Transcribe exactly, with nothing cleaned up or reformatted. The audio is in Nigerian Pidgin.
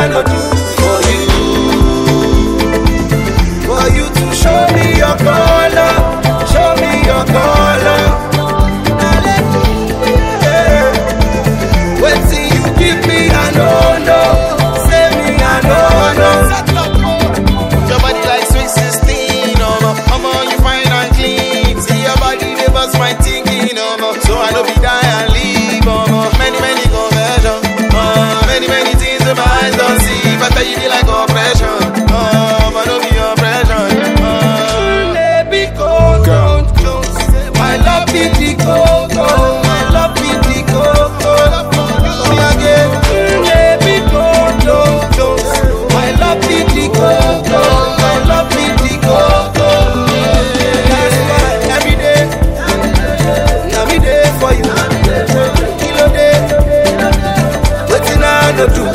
no do for you. For you to show me your color, show me your color. Yeah. Wait till you give me a no no, say me a no no. Your body like sweet sixteen, no more. Come on, you fine and clean. See your body, they bust my thinking, no more. So I know be die and leave, no more. Many, many conversions, uh, many, many things that my eyes don't see. But I you like oppression, uh, but don't be oppression. Uh, Baby, go, go, go. My love be the coco, my love be the coco. Come again, baby, go, go, go. My love be the coco, my love be the coco. That's why every day, every day for you. Kilo day, wetin I go do?